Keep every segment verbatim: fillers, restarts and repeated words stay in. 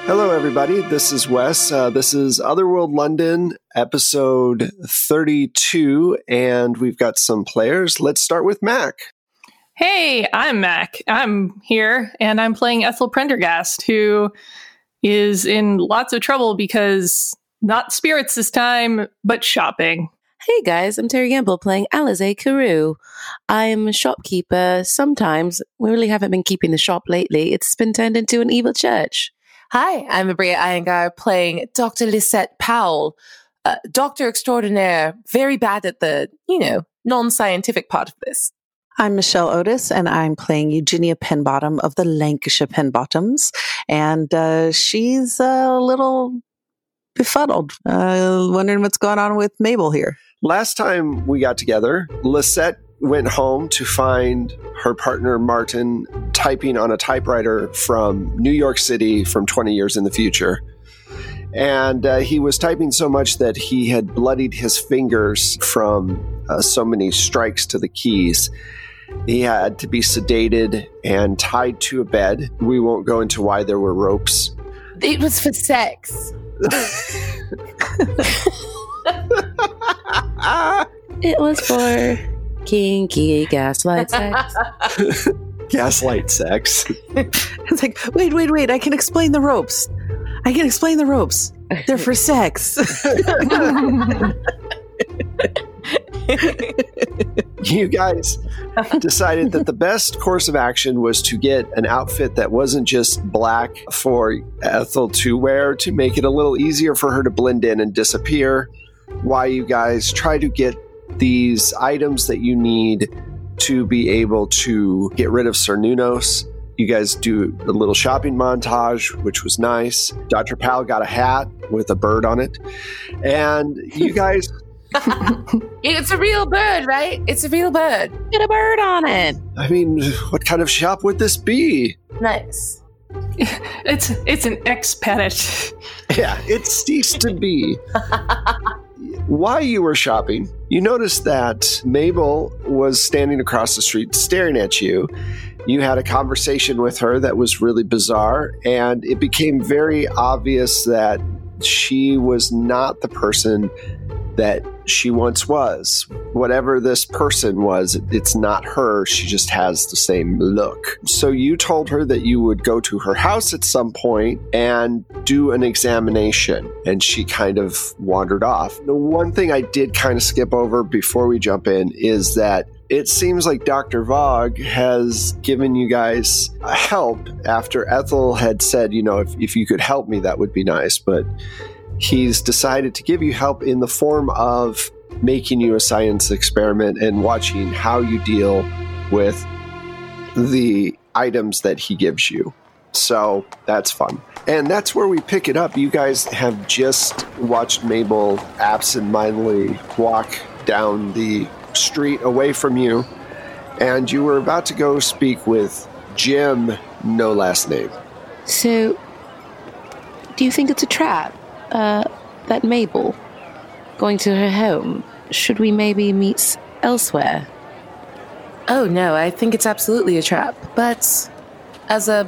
Hello, everybody. This is Wes. Uh, this is Otherworld London, episode thirty-two, and we've got some players. Let's start with Mac. Hey, I'm Mac. I'm here, and I'm playing Ethel Prendergast, who is in lots of trouble because not spirits this time, but shopping. Hey guys, I'm Terry Gamble playing Alize Carew. I'm a shopkeeper. Sometimes we really haven't been keeping the shop lately. It's been turned into an evil church. Hi, I'm Abria Iyengar playing Doctor Lisette Powell, uh, Doctor Extraordinaire, very bad at the, you know, non-scientific part of this. I'm Michelle Otis, and I'm playing Eugenia Penbottom of the Lancashire Penbottoms, and uh, she's a little befuddled, uh, wondering what's going on with Mabel here. Last time we got together, Lisette went home to find her partner Martin typing on a typewriter from New York City from twenty years in the future. And uh, he was typing so much that he had bloodied his fingers from uh, so many strikes to the keys. He had to be sedated and tied to a bed. We won't go into why there were ropes. It was for sex. It was for kinky gaslight sex. Gaslight sex. It's like, wait, wait, wait, I can explain the ropes. I can explain the ropes. They're for sex. You guys decided that the best course of action was to get an outfit that wasn't just black for Ethel to wear to make it a little easier for her to blend in and disappear, while you guys try to get these items that you need to be able to get rid of Cernunnos. You guys do a little shopping montage, which was nice. Doctor Powell got a hat with a bird on it. And you guys... It's a real bird, right? It's a real bird. Get a bird on it. I mean, what kind of shop would this be? Nice. It's it's an expatriate. Yeah, it ceased to be. While you were shopping, you noticed that Mabel was standing across the street staring at you. You had a conversation with her that was really bizarre, and it became very obvious that she was not the person that she once was. Whatever this person was, it's not her. She just has the same look. So you told her that you would go to her house at some point and do an examination, and she kind of wandered off. The one thing I did kind of skip over before we jump in is that it seems like Doctor Vogue has given you guys help after Ethel had said, you know, if, if you could help me, that would be nice. But he's decided to give you help in the form of making you a science experiment and watching how you deal with the items that he gives you. So that's fun. And that's where we pick it up. You guys have just watched Mabel absentmindedly walk down the street away from you, and you were about to go speak with Jim, no last name. So, do you think it's a trap? Uh, that Mabel going to her home? Should we maybe meet elsewhere? Oh no, I think it's absolutely a trap. But as a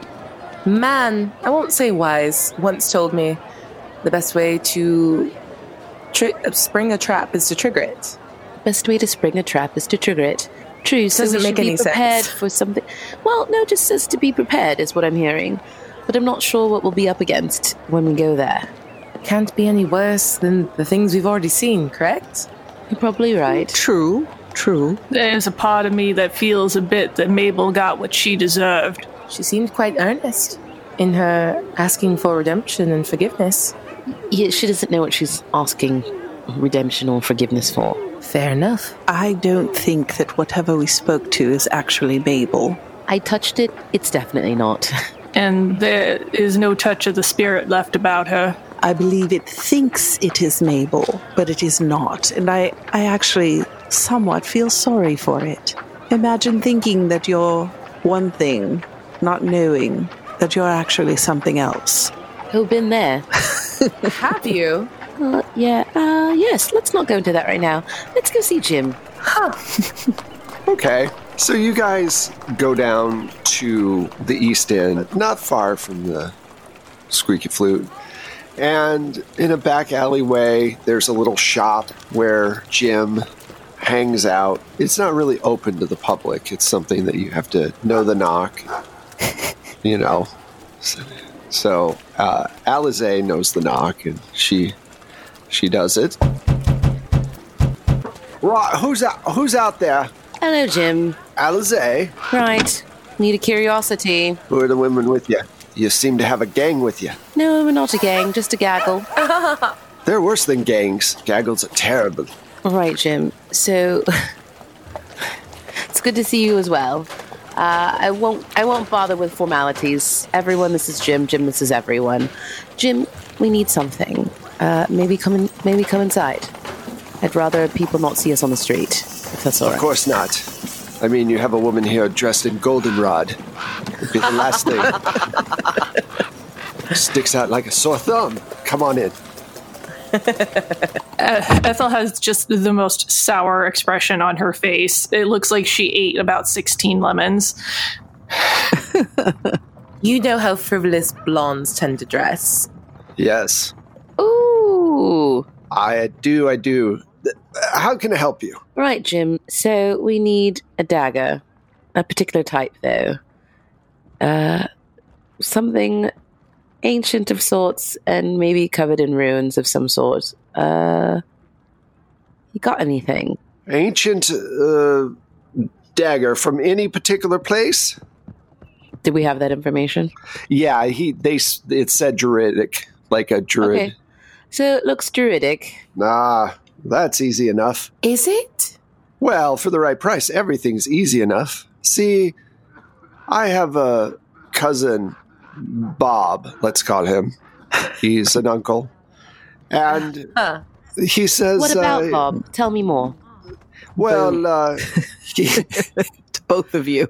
man, I won't say wise, once told me the best way to tri- spring a trap is to trigger it. Best way to spring a trap is to trigger it. True, so Doesn't we make should any be prepared sense. for something. Well, no, just says to be prepared is what I'm hearing. But I'm not sure what we'll be up against when we go there. Can't be any worse than the things we've already seen, correct? You're probably right. True, true. There's a part of me that feels a bit that Mabel got what she deserved. She seemed quite earnest in her asking for redemption and forgiveness. Yeah, she doesn't know what she's asking redemption or forgiveness for. Fair enough. I don't think that whatever we spoke to is actually Mabel. I touched it. It's definitely not. And there is no touch of the spirit left about her. I believe it thinks it is Mabel, but it is not. And I, I actually somewhat feel sorry for it. Imagine thinking that you're one thing, not knowing that you're actually something else. Oh, been there. Have you? Uh, yeah, uh, yes, let's not go into that right now. Let's go see Jim. Huh. Okay. So you guys go down to the East End, not far from the squeaky flute. And in a back alleyway, there's a little shop where Jim hangs out. It's not really open to the public. It's something that you have to know the knock, you know. So uh, Alize knows the knock, and she she does it. Right, who's out? Who's out there? Hello, Jim. Alize. Right. Need a curiosity. Who are the women with you? You seem to have a gang with you. No, we're not a gang, just a gaggle. They're worse than gangs. Gaggles are terrible. All right, Jim. So it's good to see you as well. Uh, I won't. I won't bother with formalities. Everyone, this is Jim. Jim, this is everyone. Jim, we need something. Uh, maybe come in. Maybe come inside. I'd rather people not see us on the street, if that's all right. Of course not. I mean, you have a woman here dressed in goldenrod. It'd be the last thing. Sticks out like a sore thumb. Come on in. Uh, Ethel has just the most sour expression on her face. It looks like she ate about sixteen lemons. You know how frivolous blondes tend to dress. Yes. Ooh. I do, I do. How can I help you? Right, Jim. So we need a dagger. A particular type, though. Uh, something ancient of sorts and maybe covered in ruins of some sort. Uh, you got anything? Ancient uh, dagger from any particular place? Did we have that information? Yeah, he. They. It said druidic, like a druid. Okay. So it looks druidic. Nah, that's easy enough. Is it? Well, for the right price, everything's easy enough. See, I have a cousin, Bob, let's call him. He's an uncle. And Huh. he says... What about uh, Bob? Tell me more. Well, uh, he, To both of you.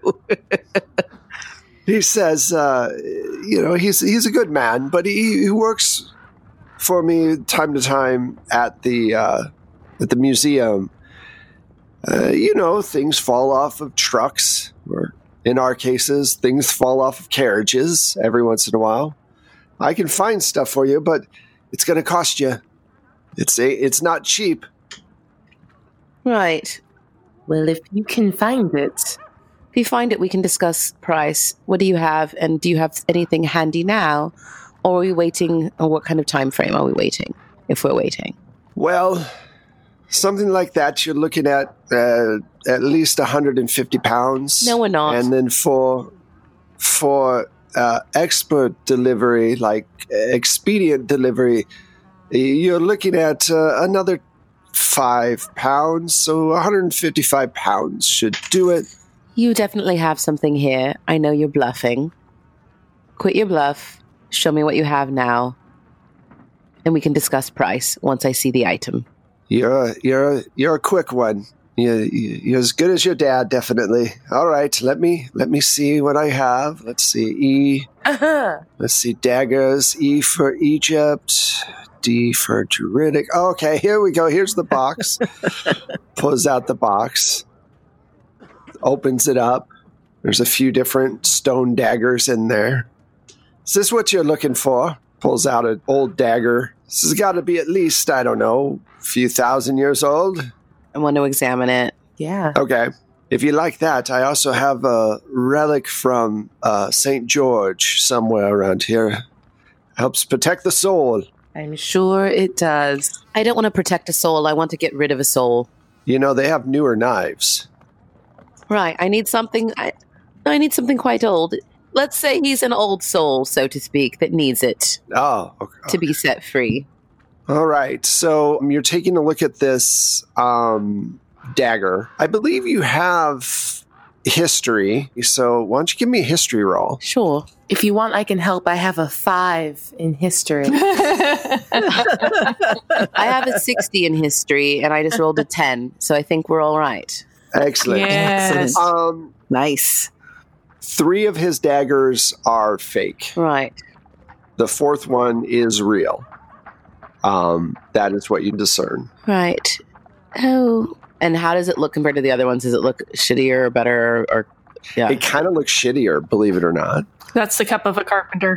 he says, uh, you know, he's he's a good man, but he, he works for me time to time at the uh, at the museum. Uh, you know, things fall off of trucks, or in our cases, things fall off of carriages every once in a while. I can find stuff for you, but it's going to cost you. It's a, it's not cheap. Right. Well, if you can find it. If you find it, we can discuss price. What do you have? And do you have anything handy now? Or are we waiting? Or what kind of time frame are we waiting? If we're waiting. Well, something like that, you're looking at uh, at least one hundred fifty pounds. No, we're not. And then for for uh, expert delivery, like expedient delivery, you're looking at uh, another five pounds. So one hundred fifty-five pounds should do it. You definitely have something here. I know you're bluffing. Quit your bluff. Show me what you have now. And we can discuss price once I see the item. You're a, you're a, you're a quick one. You're, you're as good as your dad, definitely. All right, let me let me see what I have. Let's see, E. Uh-huh. Let's see, daggers. E for Egypt. D for Druidic. Okay, here we go. Here's the box. Pulls out the box. Opens it up. There's a few different stone daggers in there. Is this what you're looking for? Pulls out an old dagger. This has got to be at least, I don't know, a few thousand years old. I want to examine it. Yeah. Okay. If you like that, I also have a relic from uh, Saint George somewhere around here. Helps protect the soul. I'm sure it does. I don't want to protect a soul. I want to get rid of a soul. You know, they have newer knives. Right. I need something. I, I need something quite old. Let's say he's an old soul, so to speak, that needs it Oh, okay. to be set free. All right. So um, you're taking a look at this um, dagger. I believe you have history. So why don't you give me a history roll? Sure. If you want, I can help. I have a five in history. I have a sixty in history, and I just rolled a ten, so I think we're all right. Excellent. Yes. Um, Nice. three of his daggers are fake. Right. The fourth one is real. Um, that is what you discern. Right. Oh. And how does it look compared to the other ones? Does it look shittier or better? Or, or yeah. It kind of looks shittier, believe it or not. That's the cup of a carpenter.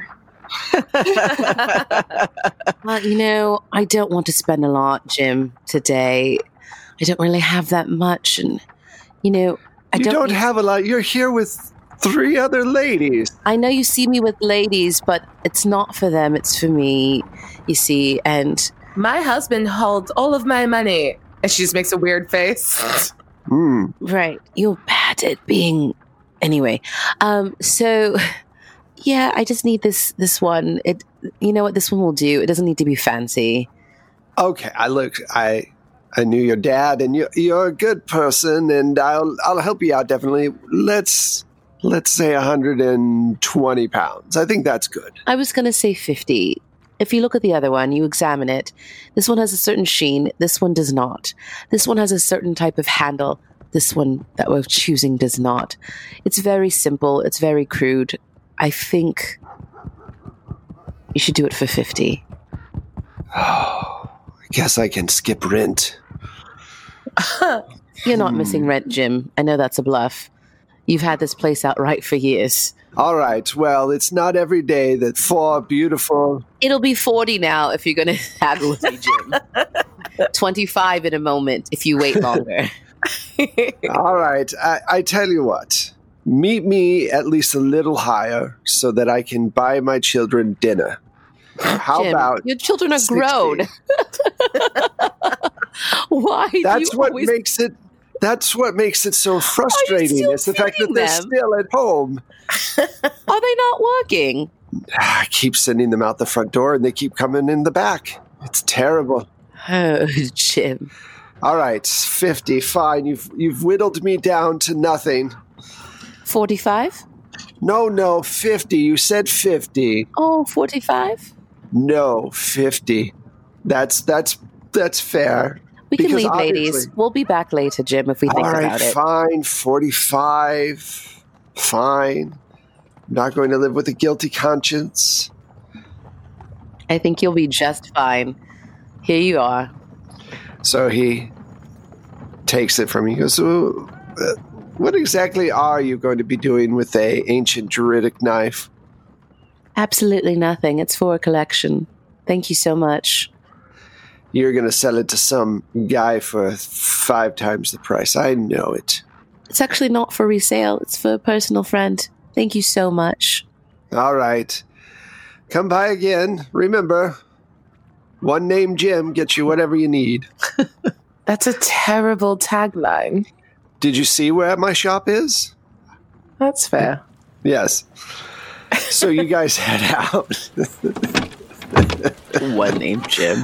Well, you know, I don't want to spend a lot, Jim, today. I don't really have that much, and you know, I you don't. don't need- have a lot. You're here with three other ladies. I know you see me with ladies, but it's not for them. It's for me. You see, and My husband holds all of my money. And she just makes a weird face. Hmm. right, you're bad at being. Anyway, um, so yeah, I just need this. This one. It. You know what? This one will do. It doesn't need to be fancy. Okay, I look. I I knew your dad, and you're you're a good person, and I'll I'll help you out definitely. Let's let's say one hundred and twenty pounds. I think that's good. I was going to say fifty. If you look at the other one, you examine it. This one has a certain sheen. This one does not. This one has a certain type of handle. This one that we're choosing does not. It's very simple. It's very crude. I think you should do it for fifty. Oh, I guess I can skip rent. You're not missing rent, Jim. I know that's a bluff. You've had this place outright for years. All right. Well, it's not every day that four beautiful. It'll be forty now if you're going to haggle with me, Jim. twenty-five in a moment if you wait longer. All right. I, I tell you what. Meet me at least a little higher so that I can buy my children dinner. How Jim, about your children are sixty? grown. Why? do That's you what always- makes it. That's what makes it so frustrating. still It's the fact that feeding they're them? still at home. Are they not working? I keep sending them out the front door, and they keep coming in the back. It's terrible. Oh, Jim. All right, fifty. Fine. You've you've whittled me down to nothing. forty-five? No, no, fifty. You said fifty. Oh, forty-five? No, fifty. That's that's that's fair. We can Because leave, ladies. obviously- We'll be back later, Jim, if we think All right, about it. fine. Forty-five. Fine. I'm not going to live with a guilty conscience. I think you'll be just fine. Here you are. So he takes it from me. He goes, so, uh, what exactly are you going to be doing with a ancient druidic knife? Absolutely nothing. It's for a collection. Thank you so much. You're going to sell it to some guy for five times the price. I know it. It's actually not for resale. It's for a personal friend. Thank you so much. All right. Come by again. Remember, one name Jim gets you whatever you need. That's a terrible tagline. Did you see where my shop is? That's fair. Yes. So you guys head out. One name, Jim.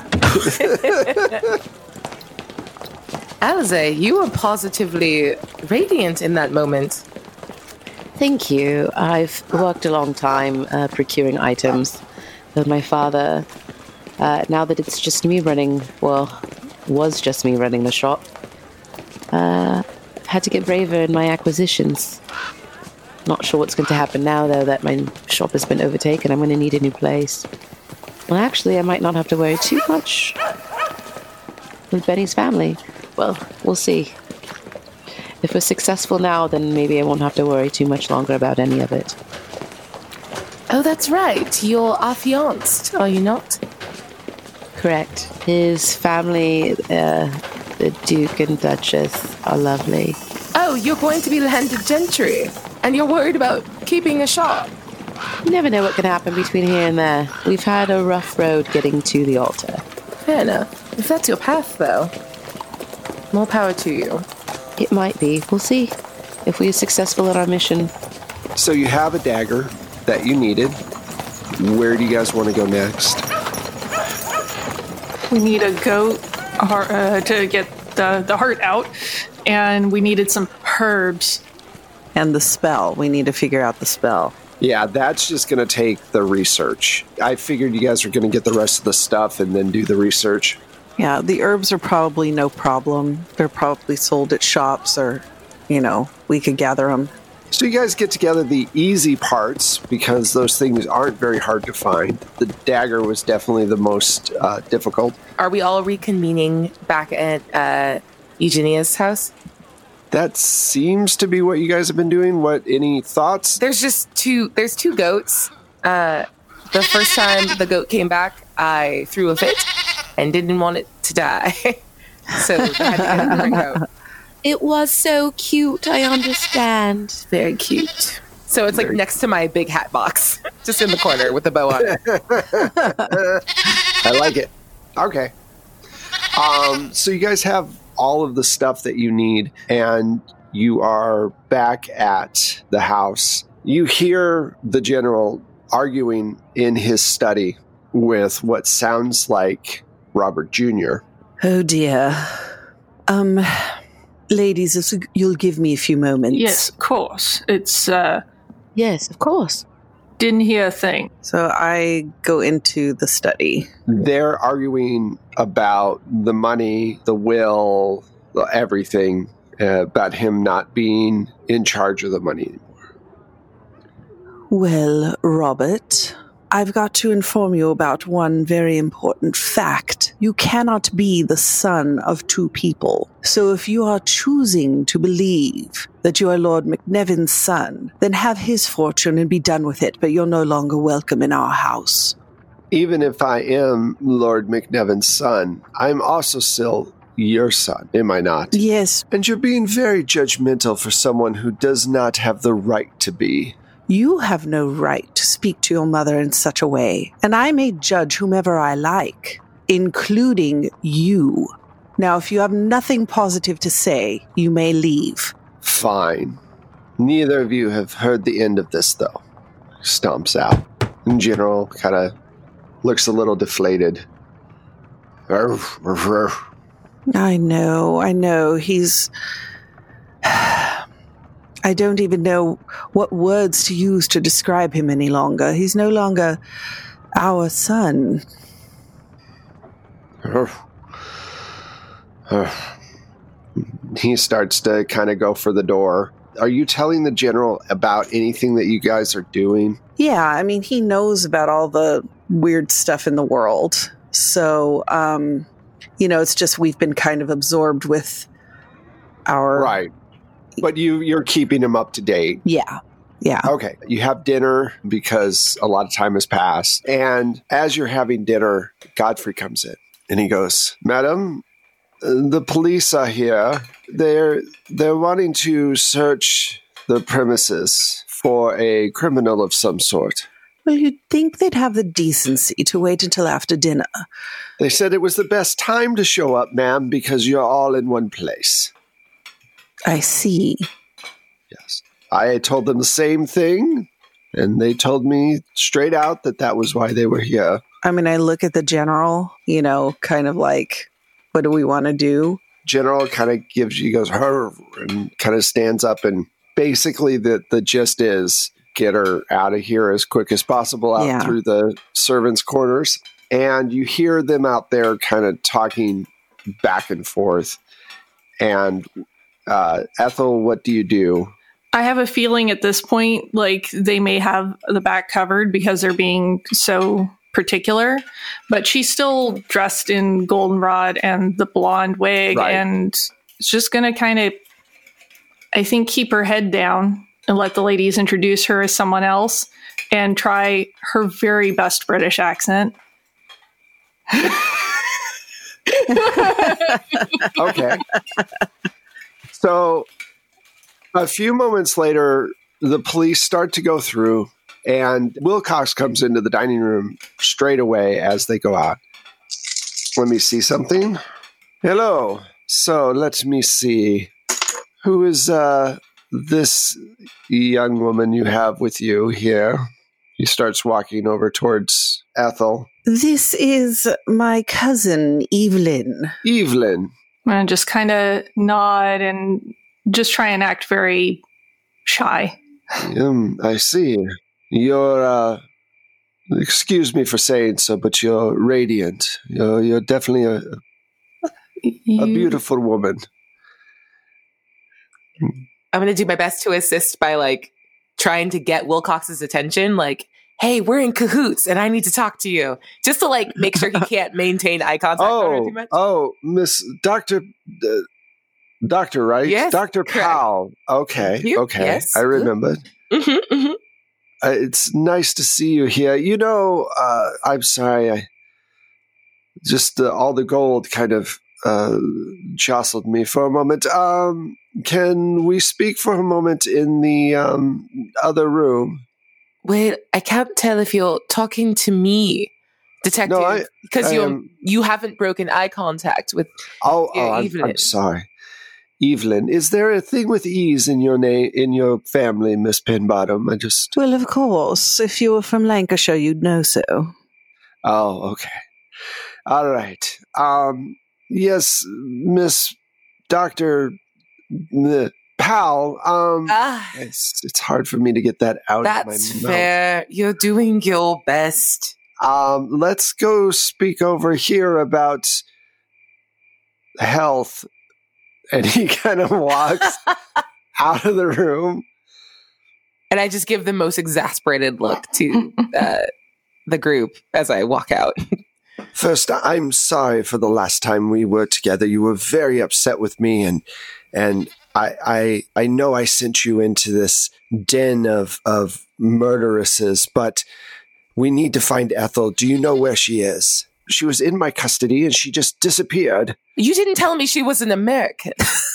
Alize, you were positively radiant in that moment. Thank you. I've worked a long time uh, procuring items with my father. Uh, now that it's just me running, well, was just me running the shop, uh, I've had to get braver in my acquisitions. Not sure what's going to happen now, though, that my shop has been overtaken. I'm going to need a new place. Well, actually, I might not have to worry too much with Benny's family. Well, we'll see. If we're successful now, then maybe I won't have to worry too much longer about any of it. Oh, that's right. You're affianced, are you not? Correct. His family, uh, the Duke and Duchess, are lovely. Oh, you're going to be landed gentry, and you're worried about keeping a shop. You never know what can happen between here and there. We've had a rough road getting to the altar. Fair enough. If that's your path, though, more power to you. It might be. We'll see. If we are successful in our mission. So you have a dagger that you needed. Where do you guys want to go next? We need a goat heart, uh, to get the, the heart out, and we needed some herbs. And the spell. We need to figure out the spell. Yeah, that's just going to take the research. I figured you guys were going to get the rest of the stuff and then do the research. Yeah, the herbs are probably no problem. They're probably sold at shops or, you know, we could gather them. So you guys get together the easy parts because those things aren't very hard to find. The dagger was definitely the most uh, difficult. Are we all reconvening back at uh, Eugenia's house? That seems to be what you guys have been doing. What, any thoughts? There's just two. There's two goats. Uh, the first time the goat came back, I threw a fit and didn't want it to die. So I had to get a different goat. It was so cute, I understand. Very cute. So it's like Very next to my big hat box, just in the corner with the bow on it. I like it. Okay. Um, so you guys have all of the stuff that you need, and you are back at the house. You hear the general arguing in his study with what sounds like Robert Junior Oh dear. Um, ladies, if you'll give me a few moments. Yes, of course. It's, uh... Yes, of course. Didn't hear a thing. So I go into the study. They're arguing about the money, the will, everything, uh, about him not being in charge of the money anymore. Well, Robert, I've got to inform you about one very important fact. You cannot be the son of two people. So if you are choosing to believe that you are Lord McNevin's son, then have his fortune and be done with it, but you're no longer welcome in our house. Even if I am Lord McNevin's son, I'm also still your son, am I not? Yes. And you're being very judgmental for someone who does not have the right to be. You have no right to speak to your mother in such a way, and I may judge whomever I like, including you. Now, if you have nothing positive to say, you may leave. Fine. Neither of you have heard the end of this, though. Stomps out. In general, kind of looks a little deflated. I know, I know. He's... I don't even know what words to use to describe him any longer. He's no longer our son. He starts to kind of go for the door. Are you telling the general about anything that you guys are doing? Yeah, I mean, he knows about all the weird stuff in the world. So, um, you know, it's just we've been kind of absorbed with our... Right. But you, you're keeping him up to date. Yeah. Yeah. Okay. You have dinner because a lot of time has passed. And as you're having dinner, Godfrey comes in and he goes, Madam, the police are here. They're, they're wanting to search the premises for a criminal of some sort. Well, you'd think they'd have the decency to wait until after dinner. They said it was the best time to show up, ma'am, because you're all in one place. I see. Yes. I told them the same thing, and they told me straight out that that was why they were here. I mean, I look at the general, you know, kind of like, what do we want to do? General kind of gives you, goes, her, and kind of stands up, and basically the, the gist is get her out of here as quick as possible out Yeah. through the servants' quarters. And you hear them out there kind of talking back and forth. And Uh, Ethel, what do you do? I have a feeling at this point, like they may have the back covered because they're being so particular, but she's still dressed in goldenrod and the blonde wig, Right. and it's just going to kind of, I think, keep her head down and let the ladies introduce her as someone else and try her very best British accent. Okay. So a few moments later, the police start to go through, and Wilcox comes into the dining room straight away as they go out. Let me see something. Hello. So let me see. Who is uh, this young woman you have with you here? He starts walking over towards Ethel. This is my cousin, Evelyn. Evelyn. And just kind of nod and just try and act very shy. Um, I see. You're, uh, excuse me for saying so, but you're radiant. You're, you're definitely a, You, a beautiful woman. I'm going to do my best to assist by like trying to get Wilcox's attention. Like, hey, we're in cahoots and I need to talk to you. Just to like make sure he can't maintain eye contact with her Oh, too much. oh, Miss Doctor, uh, Doctor, right? Yes, Doctor correct. Powell. Okay, You- okay. yes. I remembered. Mm-hmm, mm-hmm. uh, it's nice to see you here. You know, uh, I'm sorry, I just uh, all the gold kind of uh, jostled me for a moment. Um, can we speak for a moment in the um, other room? Wait, I can't tell if you're talking to me, detective, No, I- because I you am- you haven't broken eye contact with. Oh, Yeah, oh I'm, Evelyn. I'm sorry. Evelyn, is there a thing with ease in your name, in your family, Miss Pinbottom? I just... Well, of course. If you were from Lancashire, you'd know so. Oh, okay. All right. Um, yes, Miss Doctor Powell, um, Ah, it's, it's hard for me to get that out that's of my mouth. fair. You're doing your best. Um, let's go speak over here about health. And he kind of walks out of the room. And I just give the most exasperated look to uh, the group as I walk out. First, I'm sorry for the last time we were together. You were very upset with me, and and I I I know I sent you into this den of of murderesses, but we need to find Ethel. Do you know where she is? She was in my custody, and she just disappeared. You didn't tell me she was an American.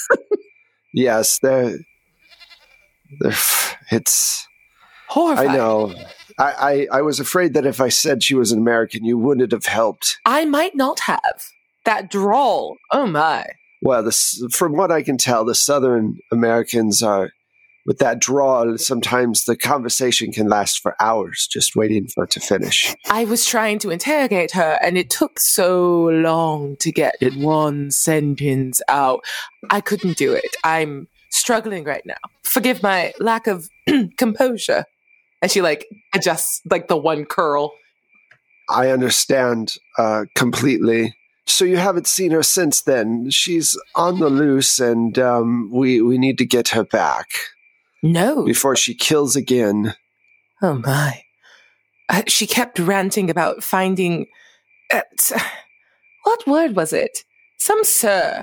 Yes, there. there it's. Horrifying. I know. I, I I was afraid that if I said she was an American, you wouldn't have helped. I might not have. That drawl. Oh my. Well, this, from what I can tell, the Southern Americans are, with that drawl, sometimes the conversation can last for hours just waiting for it to finish. I was trying to interrogate her, and it took so long to get It- one sentence out. I couldn't do it. I'm struggling right now. Forgive my lack of composure. And she like adjusts like the one curl. I understand uh, completely. So you haven't seen her since then. She's on the loose, and um, we, we need to get her back No. before she kills again. Oh my. Uh, she kept ranting about finding. Uh, t- what word was it? Some sir.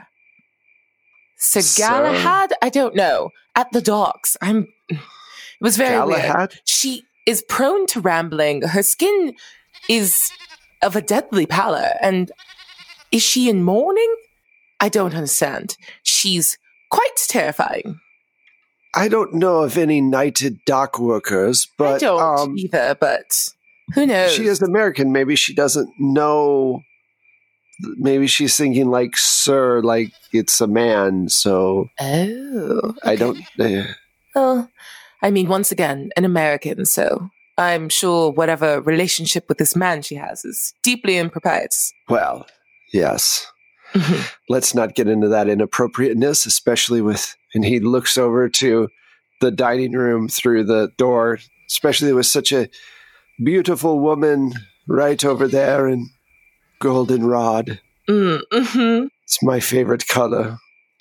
Sir Sir? Galahad? I don't know. At the docks. I'm. It was very weird. Galahad? She is prone to rambling. Her skin is of a deadly pallor. And is she in mourning? I don't understand. She's quite terrifying. I don't know of any knighted dock workers, but I don't um, either, but who knows? she is American. Maybe she doesn't know. Maybe she's thinking like "sir," like it's a man. So Oh. I okay. don't. Uh, Well, I mean, once again, an American, so I'm sure whatever relationship with this man she has is deeply impropriety. well, yes. Let's not get into that inappropriateness, especially with. And he looks over to the dining room through the door, especially with such a beautiful woman right over there in goldenrod. Mm-hmm. It's my favorite color.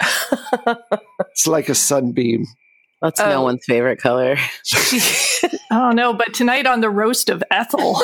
It's like a sunbeam. That's Oh. no one's favorite color. Oh no, but tonight on the roast of Ethel.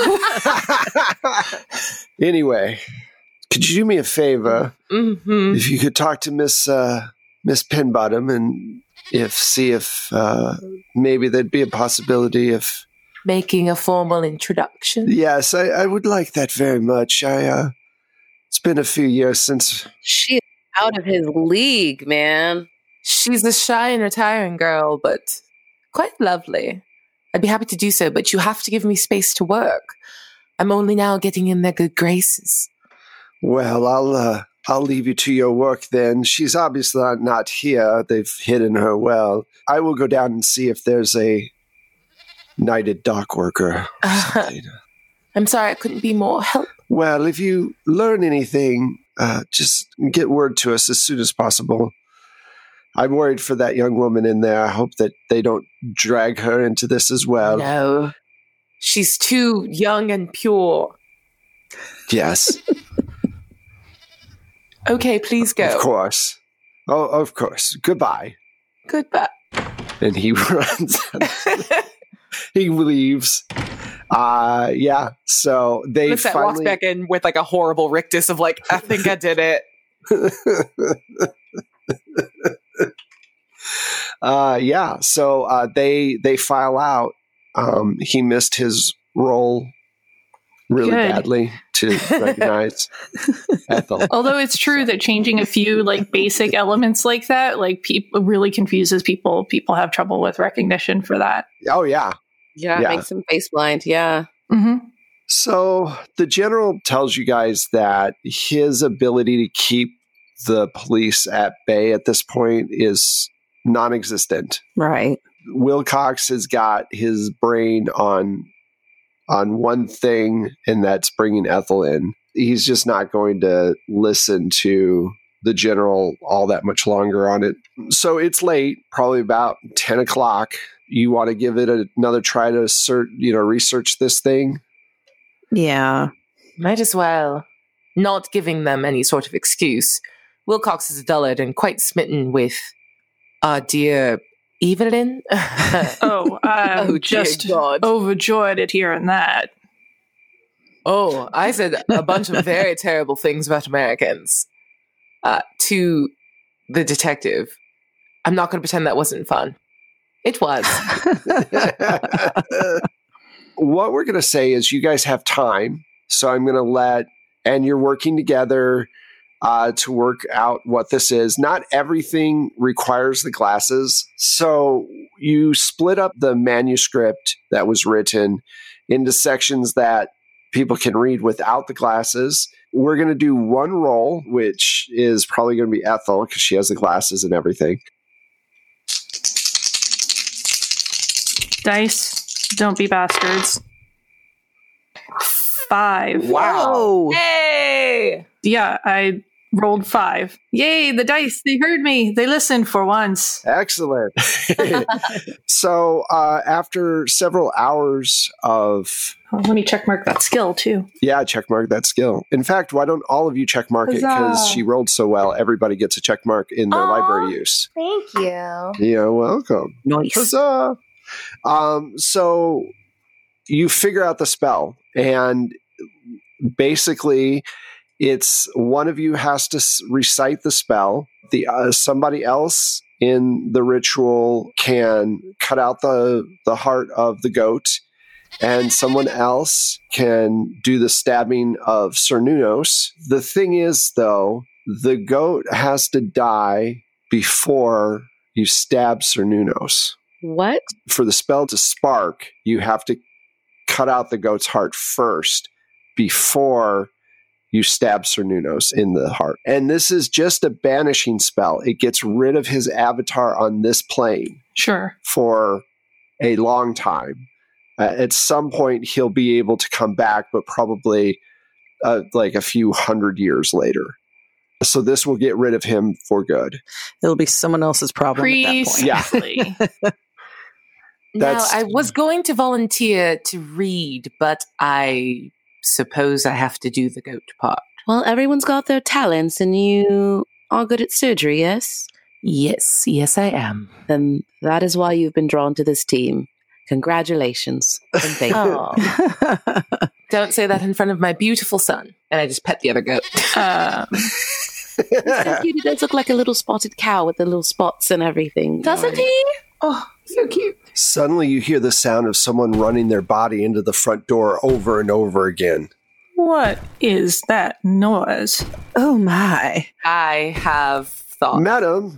Anyway, could you do me a favor? Mm-hmm. If you could talk to Miss uh, Miss Pinbottom and if see if uh, maybe there'd be a possibility of. Making a formal introduction. Yes, I, I would like that very much. I uh, it's been a few years since. She is out of his league, man. She's a shy and retiring girl, but quite lovely. I'd be happy to do so, but you have to give me space to work. I'm only now getting in their good graces. Well, I'll uh, I'll leave you to your work then. She's obviously not here. They've hidden her well. I will go down and see if there's a knighted dock worker. Or something. I'm sorry I couldn't be more help. Well, if you learn anything, uh, just get word to us as soon as possible. I'm worried for that young woman in there. I hope that they don't drag her into this as well. No. She's too young and pure. Yes, Okay, please go. of course. Oh, of course. Goodbye. Goodbye. And he runs. He leaves. Uh, yeah. So they Lisette finally. walks back in with like a horrible rictus of like, I think I did it. uh, yeah. So uh, they they file out, Um, he missed his role really Good. badly to recognize Ethel. Although it's true that changing a few like basic elements like that, like people really confuses people. People have trouble with recognition for that. Oh, yeah. Yeah, Yeah. it makes him face blind. Yeah. Mm-hmm. So the general tells you guys that his ability to keep the police at bay at this point is non-existent. Right. Wilcox has got his brain on on one thing, and that's bringing Ethel in. He's just not going to listen to the general all that much longer on it. So it's late, probably about ten o'clock. You want to give it a, another try to cert, you know, research this thing? Yeah. Might as well. Not giving them any sort of excuse. Wilcox is a dullard and quite smitten with our dear Evelyn. Oh, I'm Oh, dear just God. overjoyed at hearing that. Oh, I said a bunch of very terrible things about Americans uh, to the detective. I'm not going to pretend that wasn't fun. It was. What we're going to say is you guys have time. So I'm going to let, and you're working together uh, to work out what this is. Not everything requires the glasses. So you split up the manuscript that was written into sections that people can read without the glasses. We're going to do one roll, which is probably going to be Ethel because she has the glasses and everything. Dice, don't be bastards. Five. Wow. Hey! Yeah, I rolled five. Yay, the dice, they heard me. They listened for once. Excellent. So uh, after several hours of, Oh, let me check mark that skill too. yeah, check mark that skill. In fact, why don't all of you check mark it because Huzzah. she rolled so well, everybody gets a check mark in their Aw. library use. Thank you. You're welcome. Nice. Huzzah. Um, so you figure out the spell, and basically it's one of you has to s- recite the spell. The uh, somebody else in the ritual can cut out the the heart of the goat, and someone else can do the stabbing of Cernunnos. The thing is, though, the goat has to die before you stab Cernunnos. What? For the spell to spark, you have to cut out the goat's heart first before you stab Cernunnos in the heart. And this is just a banishing spell. It gets rid of his avatar on this plane Sure. for a long time. Uh, at some point, he'll be able to come back, but probably uh, like a few hundred years later. So this will get rid of him for good. It'll be someone else's problem at that point. Yeah. Precisely. Now, That's- I was going to volunteer to read, but I suppose I have to do the goat part. Well, everyone's got their talents, and you are good at surgery, yes? Yes, yes, I am. Then that is why you've been drawn to this team. Congratulations. And thank you. Oh, don't say that in front of my beautiful son. And I just pet the other goat. um, So cute. He does look like a little spotted cow with the little spots and everything. Doesn't he? Oh, so cute. Suddenly you hear the sound of someone running their body into the front door over and over again. what is that noise? Oh my. I have thought. Madam,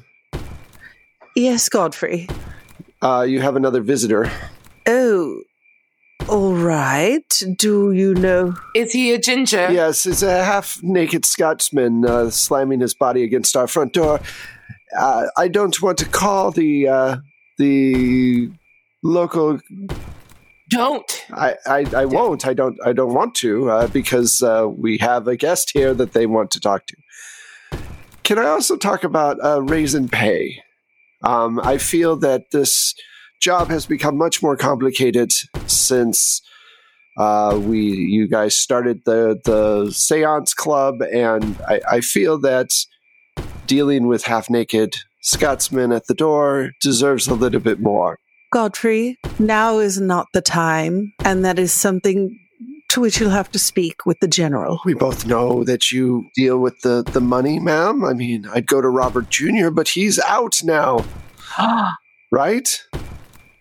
Yes, Godfrey. uh, you have another visitor. Oh, all right. Do you know? Is he a ginger? Yes, it's a half-naked Scotsman uh, slamming his body against our front door. Uh, I don't want to call the uh, the local. Don't. I, I, I won't. I don't. I don't want to uh, because uh, we have a guest here that they want to talk to. Can I also talk about uh, raise in pay? Um, I feel that this job has become much more complicated since uh, we you guys started the the Seance Club, and I, I feel that dealing with half naked Scotsmen at the door deserves a little bit more. Godfrey, now is not the time, and that is something to which you'll have to speak with the general. We both know that you deal with the, the money, ma'am. I mean, I'd go to Robert Junior, but he's out now, right?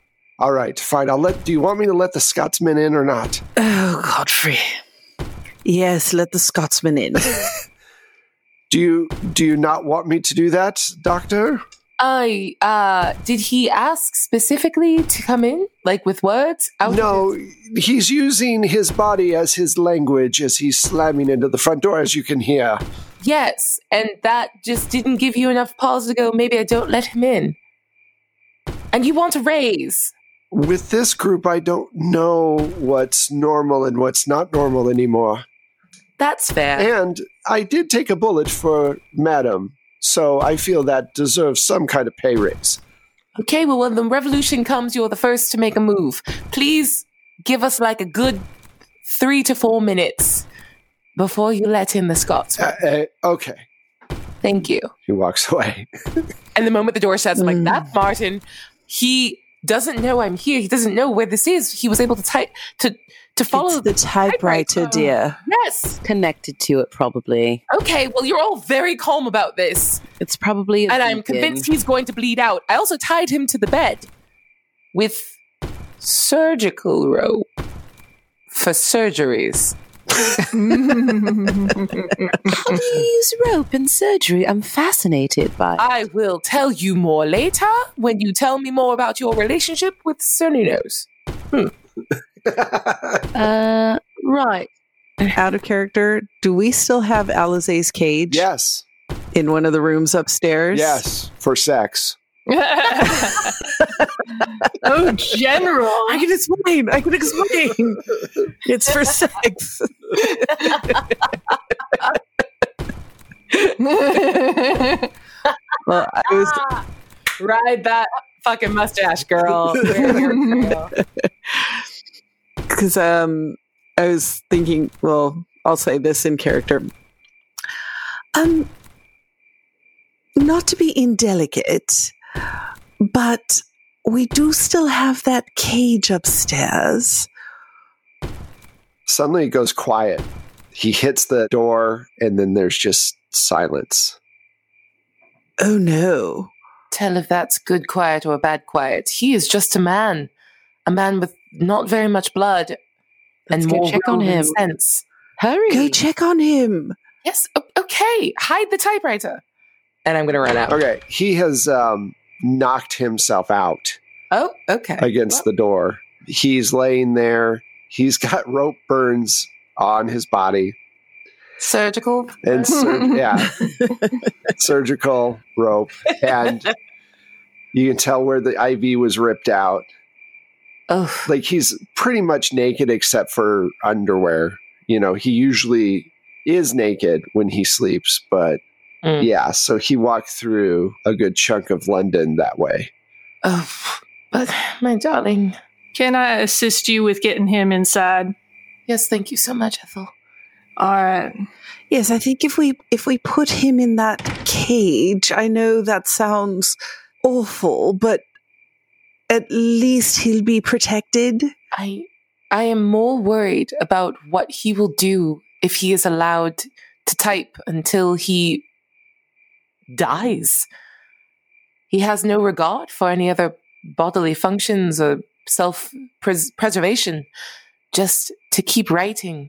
All right, fine. I'll let. Do you want me to let the Scotsman in or not? Oh, Godfrey. Yes, let the Scotsman in. Do you do you not want me to do that, Doctor? I, uh, did he ask specifically to come in? Like with words? Out No, of his- he's using his body as his language as he's slamming into the front door, as you can hear. Yes, and that just didn't give you enough pause to go, maybe I don't let him in. And you want a raise. With this group, I don't know what's normal and what's not normal anymore. That's fair. And I did take a bullet for Madam, so I feel that deserves some kind of pay raise. Okay, well, when the revolution comes, you're the first to make a move. Please give us like a good three to four minutes before you let in the Scotsman. Uh, uh, okay. Thank you. He walks away. And the moment the door shuts, I'm like, Mm. that's Martin. He doesn't know I'm here. He doesn't know where this is. He was able to type to to follow It's the typewriter, dear. Yes. Connected to it, probably. Okay. Well, you're all very calm about this, It's probably. A and I'm beacon. convinced he's going to bleed out. I also tied him to the bed with surgical rope for surgeries. How do you use rope in surgery? I'm fascinated by. I will tell you more later when you tell me more about your relationship with Sunny Nose. Uh, right. Out of character, do we still have Alizé's cage Yes. in one of the rooms upstairs? Yes. For sex. Oh, General. I can explain. I can explain. It's for sex. Well, I was Ride that fucking mustache, girl. We're here, girl. because um, I was thinking. Well, I'll say this in character. Um, not to be indelicate, but we do still have that cage upstairs. Suddenly it goes quiet. He hits the door, and then there's just silence. Oh no. Tell if that's good quiet or bad quiet. He is just a man. A man with not very much blood Let's and go more check on will than him. sense. Hurry. Go check on him. Yes, o- okay. Hide the typewriter. And I'm going to run out. Okay. He has um, knocked himself out Oh, okay. against the door. He's laying there. He's got rope burns on his body. Surgical. And sur- yeah, surgical rope, and you can tell where the I V was ripped out. Oh, Like he's pretty much naked except for underwear. You know, he usually is naked when he sleeps, but Mm. yeah. So he walked through a good chunk of London that way. oh, but my darling. Can I assist you with getting him inside? Yes, thank you so much, Ethel. All right. Yes, I think if we if we put him in that cage, I know that sounds awful, but at least he'll be protected. I I am more worried about what he will do if he is allowed to type until he dies. He has no regard for any other bodily functions or self-preservation, just to keep writing.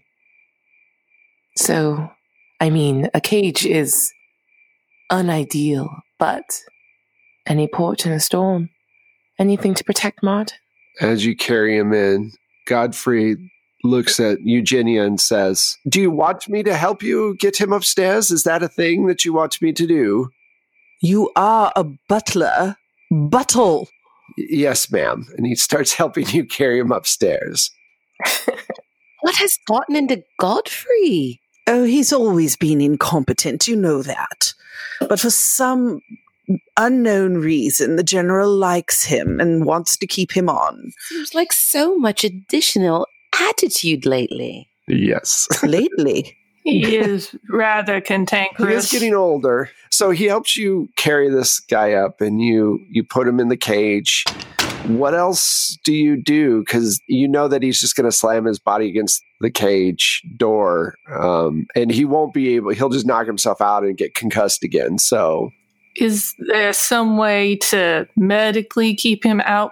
So, I mean, a cage is unideal, but any port in a storm, anything to protect Martin. As you carry him in, Godfrey looks at Eugenia and says, "Do you want me to help you get him upstairs? Is that a thing that you want me to do?" You are a butler. Buttle. Yes, ma'am. And he starts helping you carry him upstairs. What has gotten into Godfrey? Oh, he's always been incompetent, you know that. But for some unknown reason, the general likes him and wants to keep him on. Seems like so much additional attitude lately. Yes. Lately. He is rather He cantankerous. is getting older. So he helps you carry this guy up and you you put him in the cage. What else do you do? Because you know that he's just going to slam his body against the cage door. Um, and he won't be able, he'll just knock himself out and get concussed again. So Is there some way to medically keep him out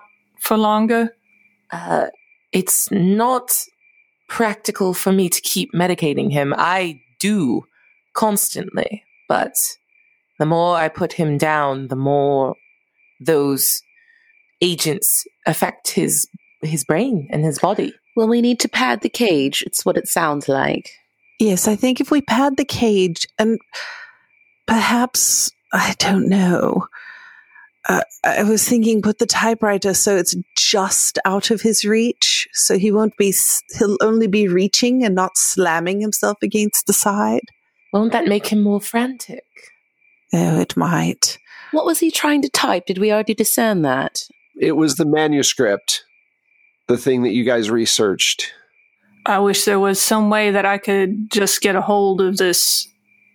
for longer? Uh, it's not practical for me to keep medicating him. I do constantly, but the more I put him down, the more those agents affect his his brain and his body. Well, we need to pad the cage. It's what it sounds like. Yes, I think if we pad the cage and perhaps, I don't know, uh, I was thinking put the typewriter so it's just out of his reach, so he won't be, he'll only be reaching and not slamming himself against the side. Won't that make him more frantic? Oh, it might. What was he trying to type? Did we already discern that? It was the manuscript, the thing that you guys researched. I wish there was some way that I could just get a hold of this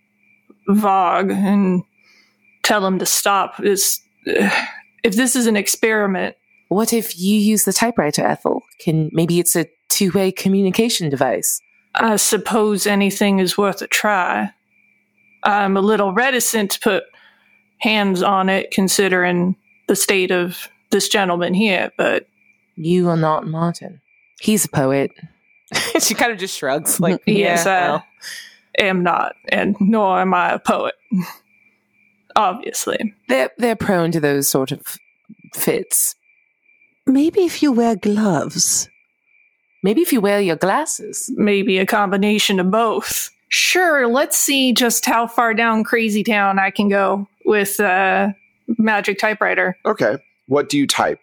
Vogue and tell him to stop. This, if this is an experiment. What if you use the typewriter, Ethel? Can maybe it's a two-way communication device? I suppose anything is worth a try. I'm a little reticent to put hands on it, considering the state of this gentleman here, but... You are not Martin. He's a poet. She kind of just shrugs, like, yes, yeah, I well. am not, and nor am I a poet. Obviously. They're, they're prone to those sort of fits. Maybe if you wear gloves. Maybe if you wear your glasses. Maybe a combination of both. Sure, let's see just how far down Crazy Town I can go with uh, Magic Typewriter. Okay. What do you type?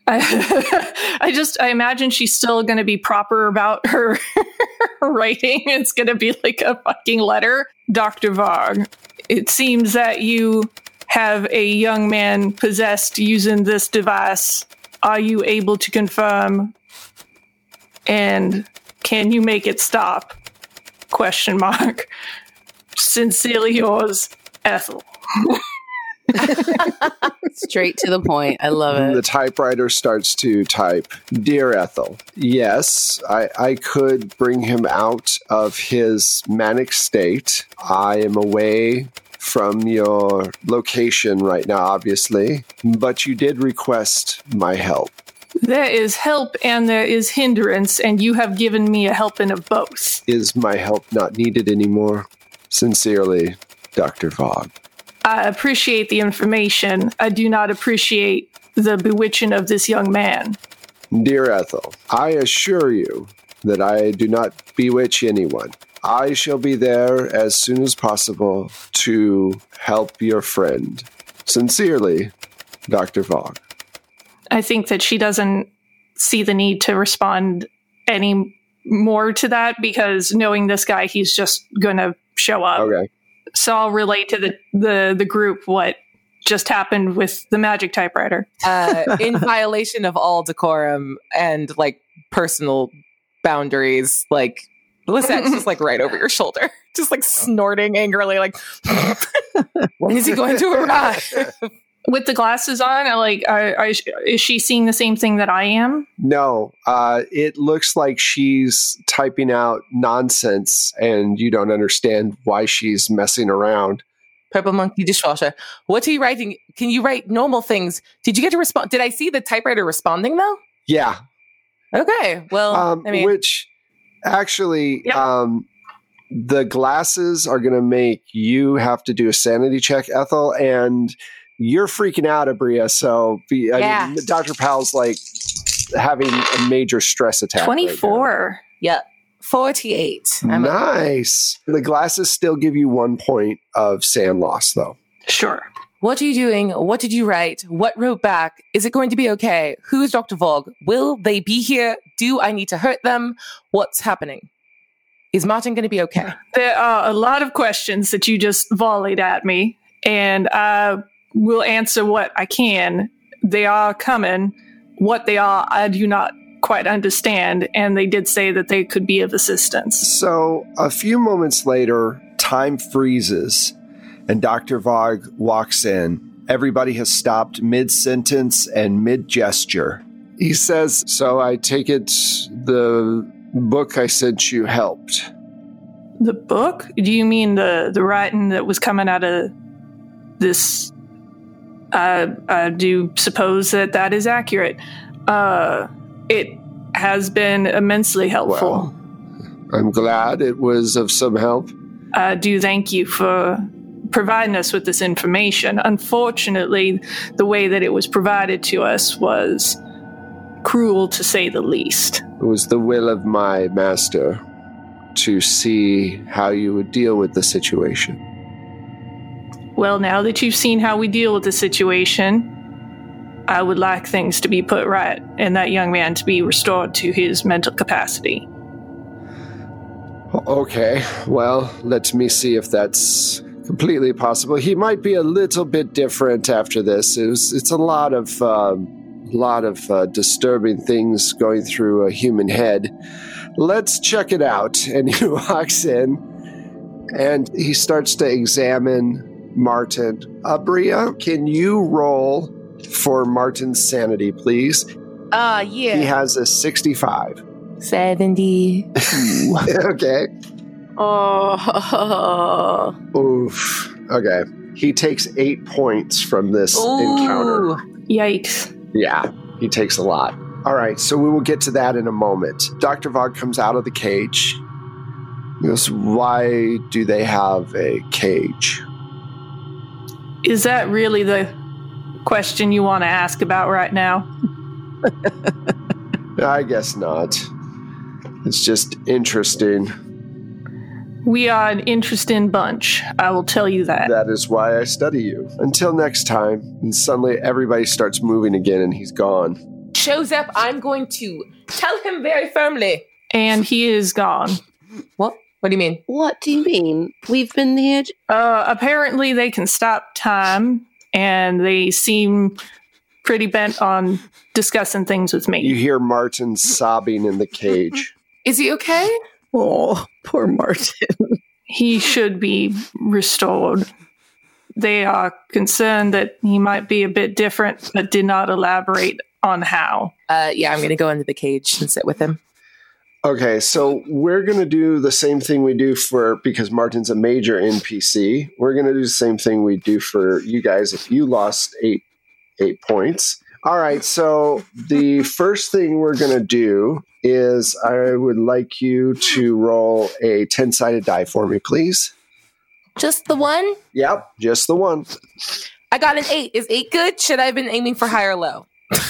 I, I just, I imagine she's still going to be proper about her writing. It's going to be like a fucking letter. Doctor Varg, it seems that you have a young man possessed using this device. Are you able to confirm? And can you make it stop? Question mark. Sincerely yours, Ethel. Straight to the point. I love it. The typewriter starts to type, Dear Ethel, yes, I, I could bring him out of his manic state. I am away from your location right now, obviously, but you did request my help. There is help and there is hindrance, and you have given me a helping of both. Is my help not needed anymore? Sincerely, Doctor Vogue. I appreciate the information. I do not appreciate the bewitching of this young man. Dear Ethel, I assure you that I do not bewitch anyone. I shall be there as soon as possible to help your friend. Sincerely, Doctor Vogue. I think that she doesn't see the need to respond any more to that, because knowing this guy, he's just going to show up. Okay. So I'll relate to the, the, the group what just happened with the magic typewriter. Uh, in violation of all decorum and like personal boundaries, like Lysak's just like right over your shoulder, just like snorting angrily, like, when is he going to arrive? With the glasses on, I like, I, I, is she seeing the same thing that I am? No, uh, it looks like she's typing out nonsense and you don't understand why she's messing around. Purple Monkey Dishwasher. What are you writing? Can you write normal things? Did you get to respond? Did I see the typewriter responding though? Yeah. Okay. Well, Um, I mean, which actually, Yep. um, the glasses are going to make you have to do a sanity check, Ethel, and you're freaking out, Abria. So be, I Yeah. mean, Doctor Powell's like having a major stress attack. right twenty-four. yeah, forty-eight. now. I'm Nice. The glasses still give you one point of sand loss, though. Sure. What are you doing? What did you write? What wrote back? Is it going to be okay? Who is Doctor Vogue? Will they be here? Do I need to hurt them? What's happening? Is Martin going to be okay? There are a lot of questions that you just volleyed at me, and I will answer what I can. They are coming. What they are, I do not quite understand, and they did say that they could be of assistance. So a few moments later, time freezes, and Doctor Vogue walks in. Everybody has stopped mid-sentence and mid-gesture. He says, so I take it the book I sent you helped. The book? Do you mean the, the writing that was coming out of this? I, I do suppose that that is accurate. Uh, it has been immensely helpful. Well, I'm glad it was of some help. I do thank you for providing us with this information. Unfortunately, the way that it was provided to us was cruel, to say the least. It was the will of my master to see how you would deal with the situation. Well, now that you've seen how we deal with the situation, I would like things to be put right and that young man to be restored to his mental capacity. Okay, well, let me see if that's completely possible. He might be a little bit different after this. It was, it's a lot of, um, lot of uh, disturbing things going through a human head. Let's check it out. And he walks in, and he starts to examine Martin. Abria, can you roll for Martin's sanity, please? Ah, uh, yeah. He has a sixty-five. seventy. Okay. Oh. Oof. Okay. He takes eight points from this Ooh. encounter. Yikes. Yeah, he takes a lot. All right, so we will get to that in a moment. Doctor Vog comes out of the cage. He goes, why do they have a cage? Is that really the question you want to ask about right now? I guess not. It's just interesting. We are an interesting bunch, I will tell you that. That is why I study you. Until next time. And suddenly everybody starts moving again and he's gone. Shows up, I'm going to tell him very firmly. And he is gone. What? What do you mean? What do you mean? We've been here... J- Uh, apparently they can stop time, and they seem pretty bent on discussing things with me. You hear Martin sobbing in the cage. Is he okay? Oh, poor Martin. He should be restored. They are concerned that he might be a bit different, but did not elaborate on how. Uh, yeah, I'm going to go into the cage and sit with him. Okay, so we're going to do the same thing we do for, because Martin's a major N P C, we're going to do the same thing we do for you guys if you lost eight eight points. All right, so the first thing we're going to do is I would like you to roll a ten-sided die for me, please. Just the one? Yep, just the one. I got an eight. Is eight good? Should I have been aiming for high or low?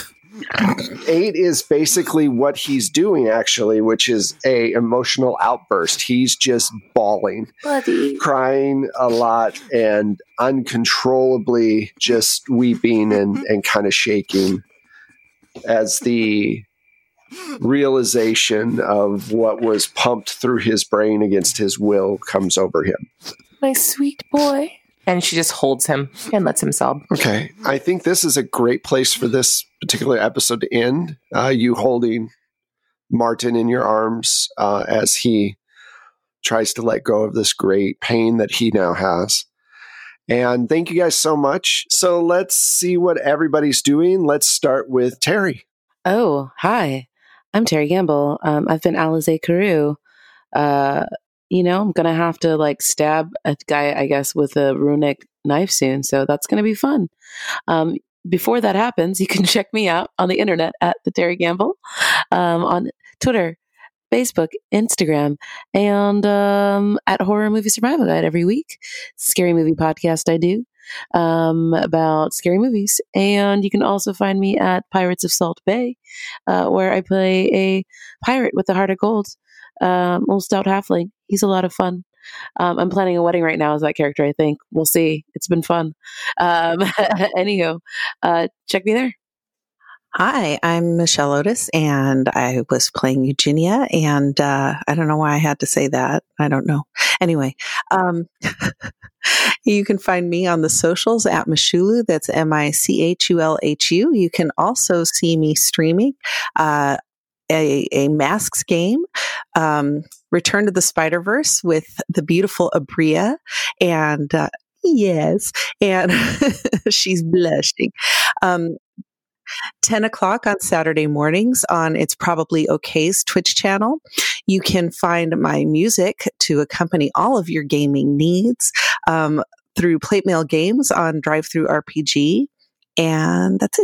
Eight is basically what he's doing, actually, which is a emotional outburst. He's just bawling, Buddy. crying a lot, and uncontrollably just weeping and, and kind of shaking as the realization of what was pumped through his brain against his will comes over him. My sweet boy. And she just holds him and lets him sob. Okay. I think this is a great place for this particular episode to end. Uh, you holding Martin in your arms uh, as he tries to let go of this great pain that he now has. And thank you guys so much. So let's see what everybody's doing. Let's start with Terry. Oh, hi. I'm Terry Gamble. Um, I've been Alize Carew. Uh, you know, I'm going to have to like stab a guy, I guess, with a runic knife soon. So that's going to be fun. Um, before that happens, you can check me out on the internet at the Terry Gamble, um, on Twitter, Facebook, Instagram, and um, at Horror Movie Survival Guide every week. Scary movie podcast I do um, about scary movies. And you can also find me at Pirates of Salt Bay, uh, where I play a pirate with a heart of gold, um, little stout halfling. He's a lot of fun. Um, I'm planning a wedding right now as that character, I think. We'll see. It's been fun. Um, anywho, uh, check me there. Hi, I'm Michelle Otis, and I was playing Eugenia, and uh, I don't know why I had to say that. I don't know. Anyway, um, you can find me on the socials at Michulu. That's M I C H U L H U. You can also see me streaming uh, a, a Masks game, um, Return to the Spider-Verse with the beautiful Abria, and uh, yes, and she's blushing. Um, ten o'clock on Saturday mornings on It's Probably Okay's Twitch channel. You can find my music to accompany all of your gaming needs um, through Plate Mail Games on Drive-Thru R P G. And that's it.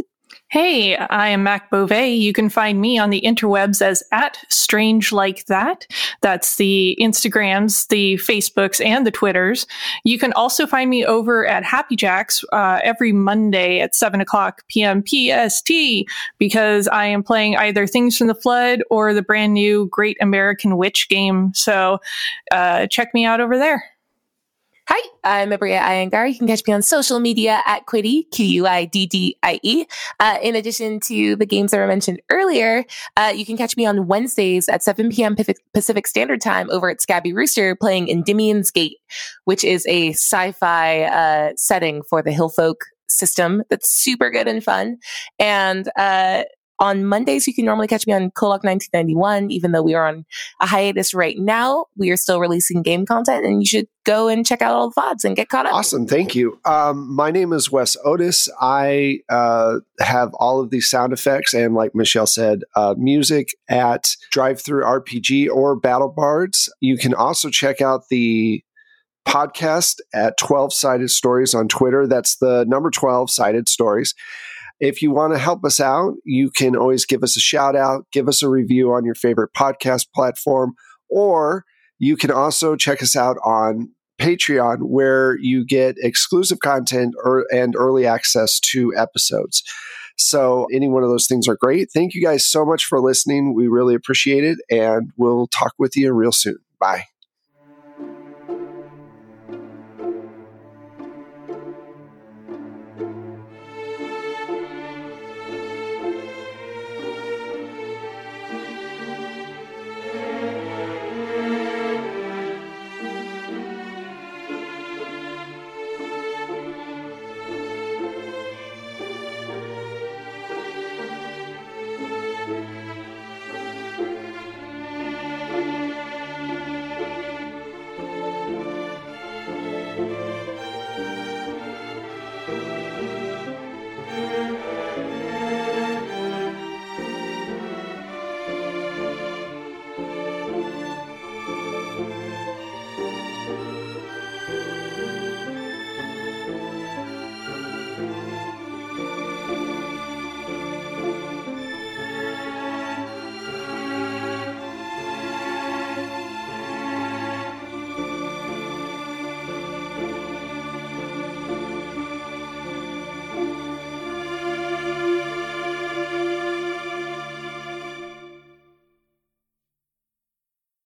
Hey, I am Mac Beauvais. You can find me on the interwebs as at Strange Like That. That's the Instagrams, the Facebooks, and the Twitters. You can also find me over at Happy Jacks uh, every Monday at seven o'clock p.m. P S T because I am playing either Things from the Flood or the brand new Great American Witch game. So uh, check me out over there. Hi, I'm Abria Iyengar. You can catch me on social media at Quiddy, Q U I D D I E. Uh, in addition to the games that were mentioned earlier, uh, you can catch me on Wednesdays at seven p.m. Pacific Standard Time over at Scabby Rooster playing Endymion's Gate, which is a sci-fi uh, setting for the Hillfolk system that's super good and fun. And uh, on Mondays, you can normally catch me on Kolok nineteen ninety-one, even though we are on a hiatus right now. We are still releasing game content, and you should go and check out all the V O Ds and get caught up. Awesome. Thank you. Um, my name is Wes Otis. I uh, have all of these sound effects and, like Michelle said, uh, music at Drive-Thru R P G or Battle Bards. You can also check out the podcast at twelve Sided Stories on Twitter. That's the number twelve Sided Stories. If you want to help us out, you can always give us a shout out, give us a review on your favorite podcast platform, or you can also check us out on Patreon, where you get exclusive content or, and early access to episodes. So any one of those things are great. Thank you guys so much for listening. We really appreciate it, and we'll talk with you real soon. Bye.